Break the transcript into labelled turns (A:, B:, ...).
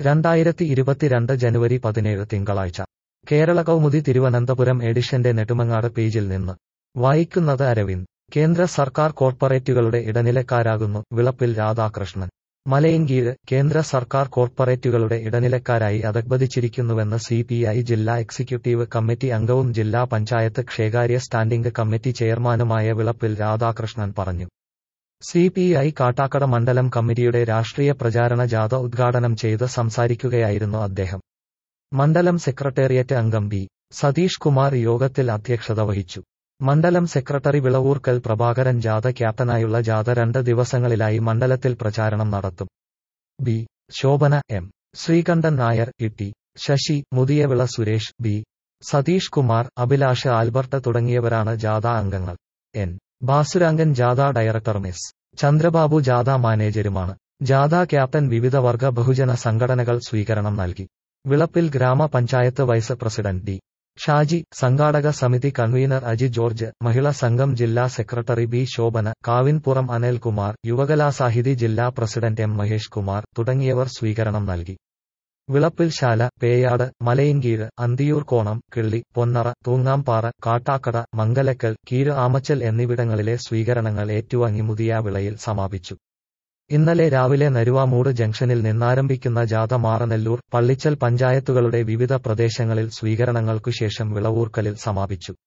A: 2022 ജനുവരി 17 തിങ്കളാഴ്ച കേരള കൗമുദി തിരുവനന്തപുരം എഡിഷന്റെ നെടുമങ്ങാട് പേജിൽ നിന്ന് വായിക്കുന്നത് അരവിന്ദ്. കേന്ദ്ര സർക്കാർ കോർപ്പറേറ്റുകളുടെ ഇടനിലക്കാരാകുന്നു വിളപ്പിൽ രാധാകൃഷ്ണൻ. മലയൻകീഴ്. കേന്ദ്ര സർക്കാർ കോർപ്പറേറ്റുകളുടെ ഇടനിലക്കാരായി അധഃപതിച്ചിരിക്കുന്നുവെന്ന് CPI ജില്ലാ എക്സിക്യൂട്ടീവ് കമ്മിറ്റി അംഗവും ജില്ലാ പഞ്ചായത്ത് ക്ഷേകാര്യ സ്റ്റാൻഡിംഗ് കമ്മിറ്റി ചെയർമാനുമായ വിളപ്പിൽ രാധാകൃഷ്ണൻ പറഞ്ഞു. CPI കാട്ടാക്കട മണ്ഡലം കമ്മിറ്റിയുടെ രാഷ്ട്രീയ പ്രചാരണ ജാഥ ഉദ്ഘാടനം ചെയ്ത് സംസാരിക്കുകയായിരുന്നു അദ്ദേഹം. മണ്ഡലം സെക്രട്ടേറിയറ്റ് അംഗം B. സതീഷ് കുമാർ യോഗത്തിൽ അധ്യക്ഷത വഹിച്ചു. മണ്ഡലം സെക്രട്ടറി വിളവൂർക്കൽ പ്രഭാകരൻ ജാഥ ക്യാപ്റ്റനായുള്ള ജാഥ 2 ദിവസങ്ങളിലായി മണ്ഡലത്തിൽ പ്രചാരണം നടത്തും. B. Shobhana, M. Sreekantan Nair, E T. Sasi, Muthiyavila Suresh, B. Satheesh Kumar, Abhilash Albert തുടങ്ങിയവരാണ് ജാഥ അംഗങ്ങൾ. N. ബാസുരാംഗൻ ജാഥ ഡയറക്ടറും എസ്. ചന്ദ്രബാബു ജാഥ മാനേജരുമാണ്. ജാഥ ക്യാപ്റ്റൻ. വിവിധ വർഗ ബഹുജന സംഘടനകൾ സ്വീകരണം നൽകി. വിളപ്പിൽ ഗ്രാമപഞ്ചായത്ത് വൈസ് പ്രസിഡന്റ് D. ഷാജി, സംഘാടക സമിതി കൺവീനർ അജി ജോർജ്, മഹിളാ സംഘം ജില്ലാ സെക്രട്ടറി B. ശോഭന, കാവിൻപുറം അനിൽകുമാർ, യുവകലാസാഹിതി ജില്ലാ പ്രസിഡന്റ് M. മഹേഷ് കുമാർ തുടങ്ങിയവർ സ്വീകരണം നൽകി. വിളപ്പിൽ ശാല, പേയാട്, മലയൻകീഴ്, അന്തിയൂർ കോണം, കിള്ളി, പൊന്നറ, തൂങ്ങാംപാറ, കാട്ടാക്കട, മംഗലക്കൽ, കീഴ് ആമച്ചൽ എന്നിവിടങ്ങളിലെ സ്വീകരണങ്ങൾ ഏറ്റുവാങ്ങി മുതിയാവിളയിൽ സമാപിച്ചു. ഇന്നലെ രാവിലെ നരുവാമൂട് ജംഗ്ഷനിൽ നിന്നാരംഭിക്കുന്ന ജാഥ മാറനെല്ലൂർ, പള്ളിച്ചൽ പഞ്ചായത്തുകളുടെ വിവിധ പ്രദേശങ്ങളിൽ സ്വീകരണങ്ങൾക്കുശേഷം വിളവൂർക്കലിൽ സമാപിച്ചു.